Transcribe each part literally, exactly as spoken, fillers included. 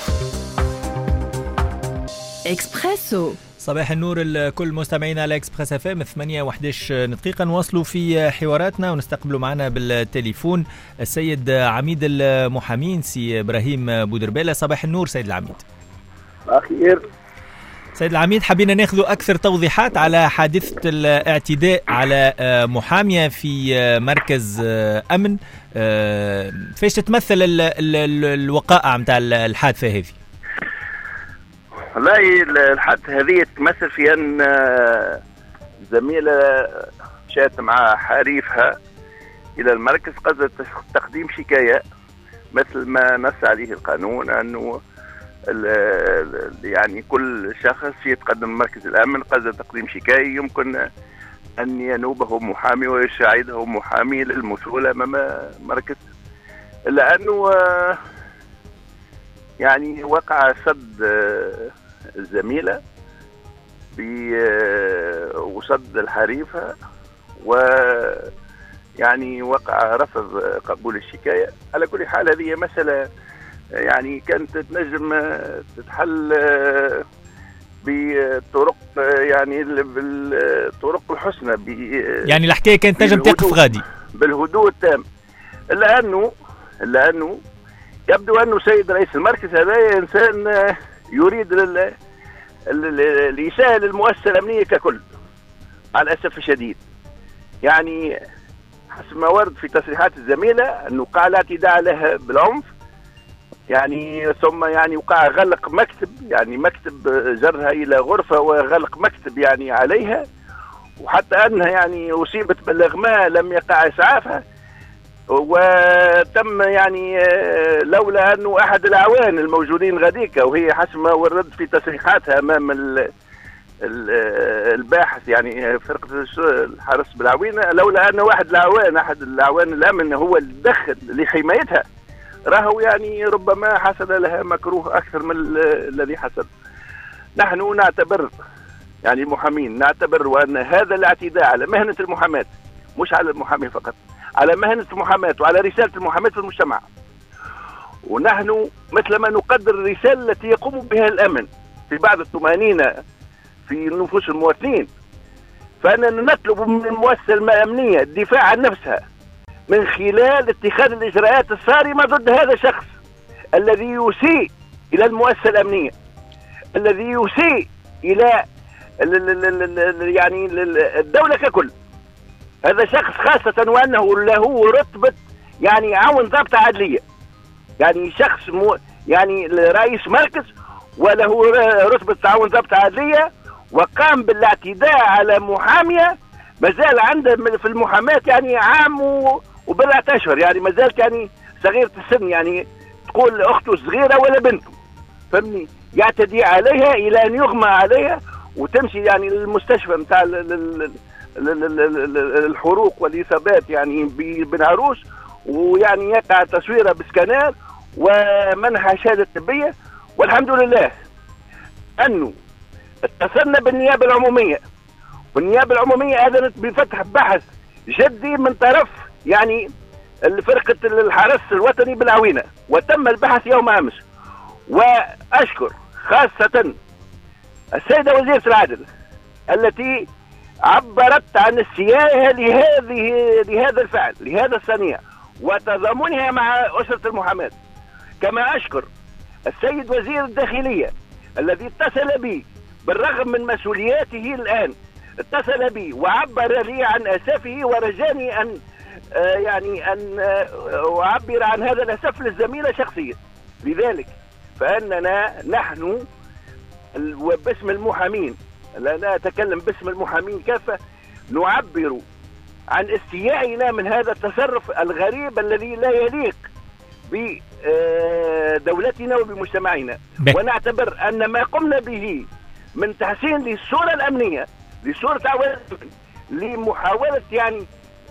إكسبريسو. صباح النور لكل مستمعينا على إكسبريس اف ام ثمانية وإحدى عشر دقيقة. نواصلوا في حواراتنا ونستقبلوا معنا بالتليفون السيد عميد المحامين سي إبراهيم بودربالة. صباح النور سيد العميد. أخير سيد العميد، حبينا ناخذ أكثر توضيحات على حادثة الاعتداء على محامية في مركز أمن. فاش تتمثل الوقائع متاع الحادثة هذه؟ والله الحادثة هذه تمثل في أن زميلة شات مع حريفها إلى المركز قصد تقديم شكاية مثل ما نص عليه القانون، أنه يعني كل شخص يتقدم مركز الأمن قصد تقديم شكاية يمكن أن ينوبه محامي ويساعده محامي للمثول أمام مركز، إلا أنه يعني وقع صد الزميلة وصد الحريفة، ويعني وقع رفض قبول الشكاية. على كل حال هذه مسألة يعني كانت تنجم تتحل بطرق يعني بالطرق الحسنى، يعني الحكاية كانت تنجم تقف غادي بالهدوء التام، إلا أنه إلا أنه يبدو أنه سيد رئيس المركز هذا إنسان يريد ليسهل المؤسسة الأمنية ككل على الأسف الشديد. يعني حسب ما ورد في تصريحات الزميلة أنه وقع الاعتداء عليها بالعنف، يعني ثم يعني وقع غلق مكتب، يعني مكتب جرها إلى غرفة وغلق مكتب يعني عليها، وحتى أنها يعني أصيبت بالإغماء لم يقع إسعافها، وتم يعني لولا أنه أحد الأعوان الموجودين غاديكا، وهي حسب ما ورد في تصريحاتها أمام الباحث يعني فرقة الحرس بالعوينة، لولا أن واحد الأعوان أحد الأعوان الأمن هو اللي دخل لحمايتها راهو يعني ربما حصل لها مكروه أكثر من الذي حصل. نحن نعتبر يعني المحامين نعتبر وأن هذا الاعتداء على مهنة المحاماة، مش على المحامي فقط، على مهنة المحاماة وعلى رسالة المحاماة في المجتمع، ونحن مثل ما نقدر الرسالة التي يقوم بها الأمن في بعض الطمأنينة في نفوس المواطنين، فأننا نطلب من المؤسسة الأمنية الدفاع عن نفسها من خلال اتخاذ الإجراءات الصارمة ضد هذا الشخص الذي يسيء إلى المؤسسة الأمنية، الذي يسيء إلى يعني الدولة ككل. هذا شخص خاصة وأنه له رتبة يعني عون ضابطة عدلية، يعني شخص مو يعني رئيس مركز وله رتبة عون ضابطة عدلية، وقام بالاعتداء على محامية مازال عنده في المحاماة يعني عام وبضعة أشهر، يعني مازال يعني صغيرة السن، يعني تقول أخته صغيرة ولا بنته، فهمني، يعتدي عليها إلى أن يغمى عليها وتمشي يعني للمستشفى متاع الحروق والإصابات يعني بن عروس، ويعني يقع تصويره بسكانات ومنح شهادة طبية. والحمد لله أنه اتصلنا بالنيابة العمومية، والنيابة العمومية أذنت بفتح بحث جدي من طرف يعني فرقة الحرس الوطني بالعوينة، وتم البحث يوم أمس. وأشكر خاصة السيدة وزيرة العدل التي عبرت عن استيائها لهذه لهذا الفعل لهذا الصنيع وتضامنها مع أسرة المحاماة. كما أشكر السيد وزير الداخلية الذي اتصل بي بالرغم من مسؤولياته الآن، اتصل بي وعبر لي عن أسفه ورجاني أن آه يعني أن آه أعبر عن هذا الأسف للزميلة شخصيا. لذلك فأننا نحن وباسم المحامين، لا, لا أتكلم باسم المحامين كافة، نعبر عن استيائنا من هذا التصرف الغريب الذي لا يليق بدولتنا وبمجتمعنا، ونعتبر أن ما قمنا به من تحسين للصورة الأمنية لصورة عوامل لمحاولة يعني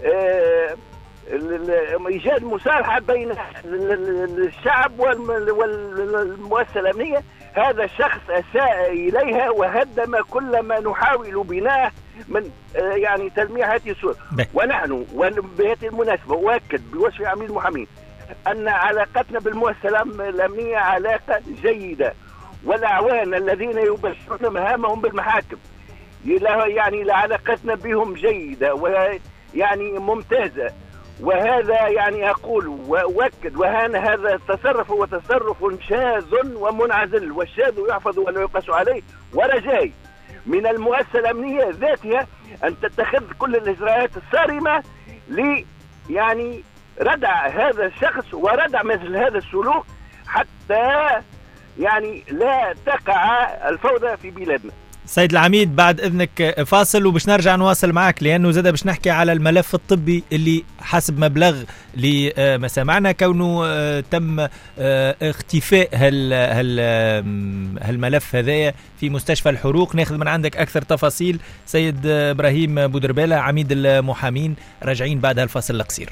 إيجاد مصالحة بين الشعب والمؤسسة الأمنية، هذا الشخص أساء إليها وهدم كل ما نحاول بناءه من يعني تلميع هذه الصورة. ونحن وبهذه المناسبة أؤكد بوصف عميد المحامين أن علاقتنا بالمؤسسة الأمنية علاقة جيدة، والأعوان الذين يبشرون مهامهم بالمحاكم يعني علاقتنا بهم جيدة ويعني ممتازة. وهذا يعني أقول وأؤكد، وهذا هذا التصرف هو تصرف شاذ ومنعزل، والشاذ يحفظ ولا يقاس عليه. ورجاي من المؤسسة الأمنية ذاتها أن تتخذ كل الإجراءات الصارمة ل يعني ردع هذا الشخص وردع مثل هذا السلوك، حتى يعني لا تقع الفوضى في بلادنا. سيد العميد بعد إذنك فاصل وباش نرجع نواصل معك، لأنه زاد باش نحكي على الملف الطبي اللي حسب مبلغ لما سمعنا كونه تم اختفاء هال هال هالملف هذايا في مستشفى الحروق. ناخذ من عندك أكثر تفاصيل سيد إبراهيم بودربالة عميد المحامين، راجعين بعد هالفاصل القصير.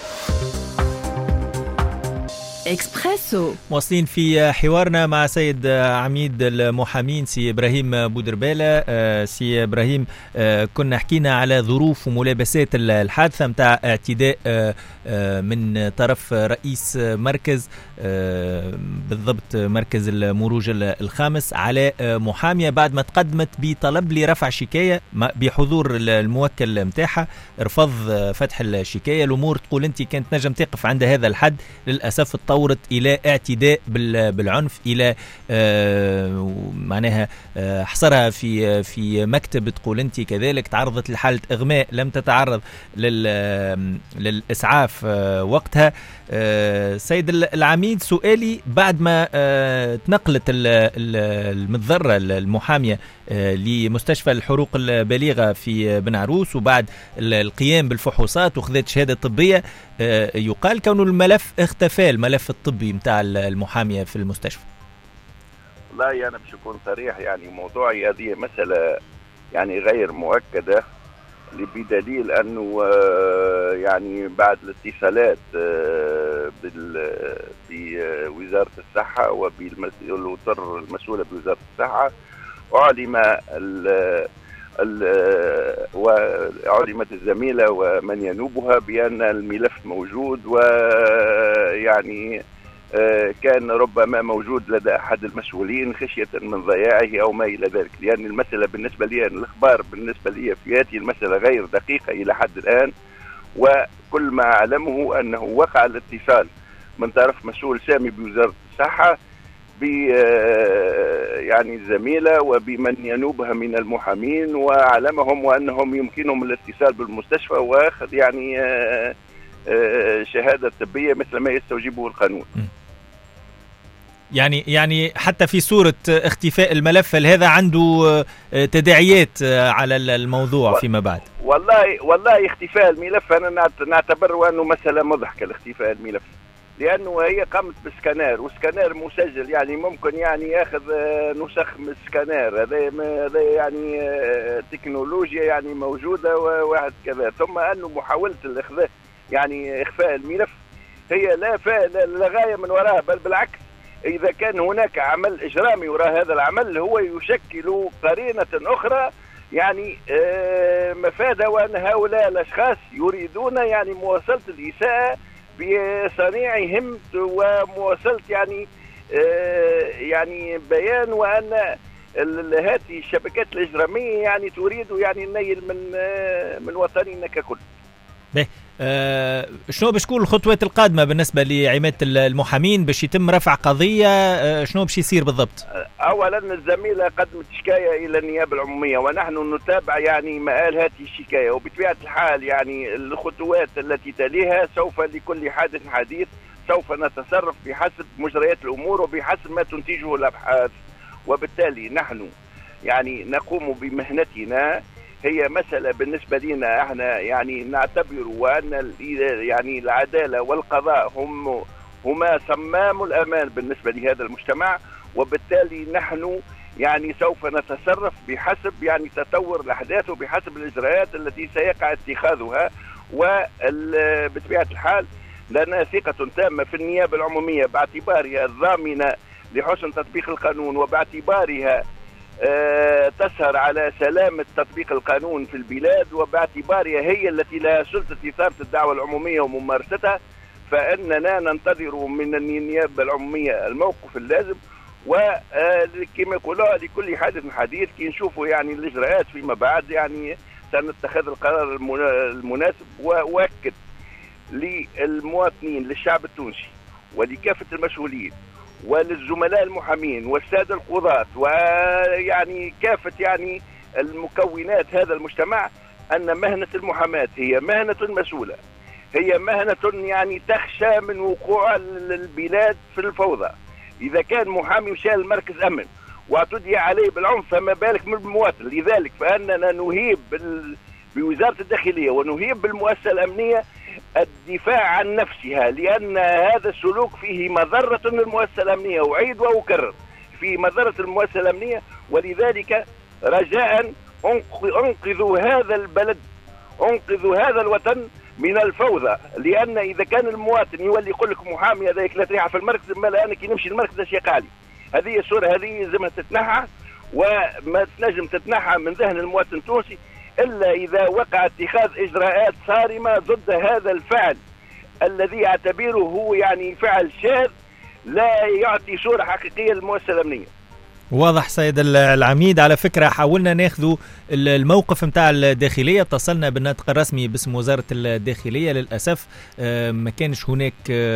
إكسبريسو مواصلين في حوارنا مع سيد عميد المحامين سي إبراهيم بودربالة. سي إبراهيم، كنا حكينا على ظروف وملابسات الحادثة متاع اعتداء من طرف رئيس مركز، بالضبط مركز المروج الخامس، على محامية بعد ما تقدمت بطلب لرفع شكاية بحضور الموكل متاعها، رفض فتح الشكاية. الأمور تقول أنت كانت نجم تقف عند هذا الحد، للأسف تطورت إلى اعتداء بالعنف، إلى معناها حصرها في في مكتب، تقول أنت كذلك تعرضت لحالة إغماء، لم تتعرض للإسعاف وقتها. سيد العميد، سؤالي بعد ما تنقلت المتضررة المحامية لمستشفى الحروق البالغة في بن عروس وبعد القيام بالفحوصات وخذت شهادة طبية، يقال كون الملف اختفى، الملف الطبي متاع المحامية في المستشفى. والله أنا باش أكون صريح، يعني موضوعي هذه مسألة يعني غير مؤكدة، بدليل أنه يعني بعد الاتصالات بوزارة الصحة وبالوزارة المسؤولة بوزارة الصحة أعلم وعلمت الزميلة ومن ينوبها بأن الملف موجود، ويعني كان ربما موجود لدى أحد المسؤولين خشية من ضياعه أو ما إلى ذلك، لأن المسألة بالنسبة لي، الإخبار بالنسبة لي في هذه المسألة غير دقيقة إلى حد الآن. وكل ما أعلمه أنه وقع الاتصال من طرف مسؤول سامي بوزارة الصحة ب يعني الزميلة وبمن ينوبها من المحامين، وعلمهم وأنهم يمكنهم الاتصال بالمستشفى وأخذ يعني شهادة طبية مثل ما يستوجبه القانون. يعني يعني حتى في صورة اختفاء الملف، هذا عنده تداعيات على الموضوع فيما بعد؟ والله والله اختفاء الملف أنا نعتبر أنه مسألة مضحكة، الاختفاء الملف، لأنه هي قامت بسكانير، وسكانير مسجل، يعني ممكن يعني ياخذ نسخ من السكانير، هذا هذا يعني تكنولوجيا يعني موجودة وواحد كذا. ثم أنه محاولة الإخفاء يعني إخفاء الملف هي لا فائدة لا غاية من وراها، بل بالعكس، إذا كان هناك عمل إجرامي وراء هذا العمل هو يشكل قرينة أخرى يعني مفادة، وأن هؤلاء الأشخاص يريدون يعني مواصلة الإساءة بصنيعهم ومواصلة يعني يعني بيان وأن هذه الشبكات الإجرامية يعني تريد يعني النيل من من وطننا ككل. أه شنو باش تكون الخطوات القادمة بالنسبة لعمادة المحامين باش يتم رفع قضية؟ أه شنو باش يصير بالضبط؟ أولا الزميلة قدمت شكاية إلى النيابة العمومية، ونحن نتابع يعني مآل هذه الشكاية، وبطبيعة الحال يعني الخطوات التي تليها سوف لكل حادث حديث سوف نتصرف بحسب مجريات الأمور وبحسب ما تنتجه الأبحاث. وبالتالي نحن يعني نقوم بمهنتنا، هي مسألة بالنسبة لنا احنا يعني نعتبر وأن يعني العدالة والقضاء هم هما صمام الأمان بالنسبة لهذا المجتمع، وبالتالي نحن يعني سوف نتصرف بحسب يعني تطور الأحداث وبحسب الإجراءات التي سيقع اتخاذها. وبطبيعة الحال لنا ثقة تامة في النيابة العمومية باعتبارها الضامنة لحسن تطبيق القانون، وباعتبارها أه تسهر على سلامة تطبيق القانون في البلاد، وباعتبارها هي التي لها سلطة إثارة الدعوة العمومية وممارستها. فإننا ننتظر من النيابة العمومية الموقف اللازم، وكما يقولوا لكل حادث حديث كي نشوفوا يعني الإجراءات فيما بعد يعني سنتخذ القرار المناسب. وأؤكد للمواطنين للشعب التونسي ولكافة المسؤولين وللزملاء المحامين والسادة القضاة ويعني كافة يعني المكونات هذا المجتمع أن مهنة المحاماة هي مهنة مسؤولة، هي مهنة يعني تخشى من وقوع البلاد في الفوضى. إذا كان محامي مشى لمركز أمن واعتدي عليه بالعنف فما بالك من المواطن. لذلك فأننا نهيب بوزارة الداخلية ونهيب بالمؤسسة الأمنية الدفاع عن نفسها، لأن هذا السلوك فيه مضرة للمؤسسة الأمنية، وأعيد وأكرر في مضرة المؤسسة الأمنية. ولذلك رجاء انقذوا هذا البلد، انقذوا هذا الوطن من الفوضى، لأن إذا كان المواطن يولي يقول لك محامي هذاك لا تريح في المركز، ما لا أنا كي نمشي المركز اش يقع لي. هذه الصورة هذه لازمها تتنحى، وما تنجم تتنحى من ذهن المواطن التونسي إلا إذا وقع اتخاذ إجراءات صارمة ضد هذا الفعل الذي يعتبره هو يعني فعل شاذ لا يعطي صورة حقيقية للمؤسسة الأمنية. واضح سيد العميد. على فكرة حاولنا ناخذوا الموقف متاع الداخلية، اتصلنا بالناطق الرسمي باسم وزارة الداخلية، للأسف ما كانش هناك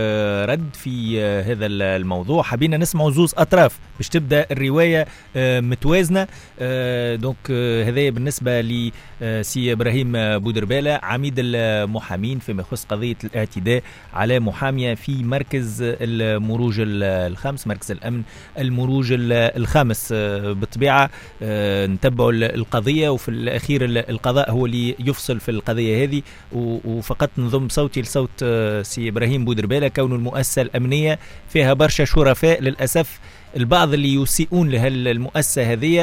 رد في هذا الموضوع. حبينا نسمع زوز أطراف باش تبدأ الرواية متوازنة. دونك هذا بالنسبة لسي إبراهيم بودربالة عميد المحامين فيما يخص قضية الاعتداء على محامية في مركز المروج الخامس، مركز الأمن المروج الخامس. بالطبيعة نتبعوا القضية، وفي الأخير القضاء هو اللي يفصل في القضية هذه. وفقط نضم صوتي لصوت سي إبراهيم بودربالة، كون المؤسسة الأمنية فيها برشا شرفاء للأسف. البعض اللي يسيئون لهالمؤسسة هذه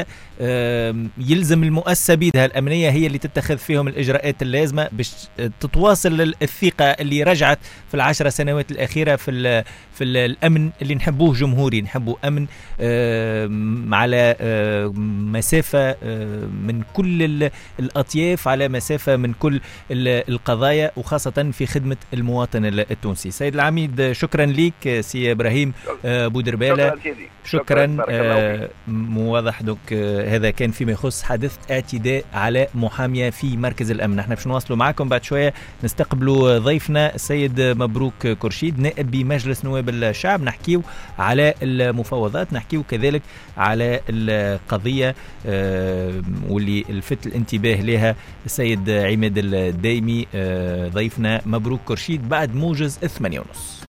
يلزم المؤسسة بيدها الأمنية هي اللي تتخذ فيهم الإجراءات اللازمة باش تتواصل الثقة اللي رجعت في العشر سنوات الأخيرة في في الأمن اللي نحبوه جمهوري، نحبوا أمن على مسافة من كل الأطياف، على مسافة من كل القضايا، وخاصة في خدمة المواطن التونسي. سيد العميد شكرا لك سي إبراهيم بودربالة. شكرا. آه واضح دوك آه هذا كان فيما يخص حادث اعتداء على محامية في مركز الأمن. نحن باش نواصلوا معكم بعد شوية، نستقبلوا ضيفنا السيد مبروك كرشيد نائب بمجلس نواب الشعب، نحكيو على المفاوضات، نحكيو كذلك على القضية آه واللي لفت الانتباه لها السيد عماد الدايمي. آه ضيفنا مبروك كرشيد بعد موجز ثمانية ونص.